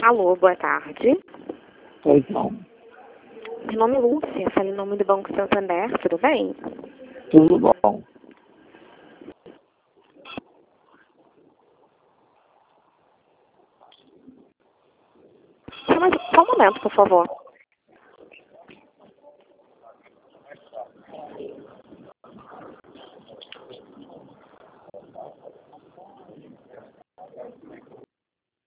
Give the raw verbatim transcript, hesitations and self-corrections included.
Alô, boa tarde. Pois não. Meu nome é Lúcia, falo em nome do Banco Santander, tudo bem? Tudo bom. Só, mais, só um momento, por favor.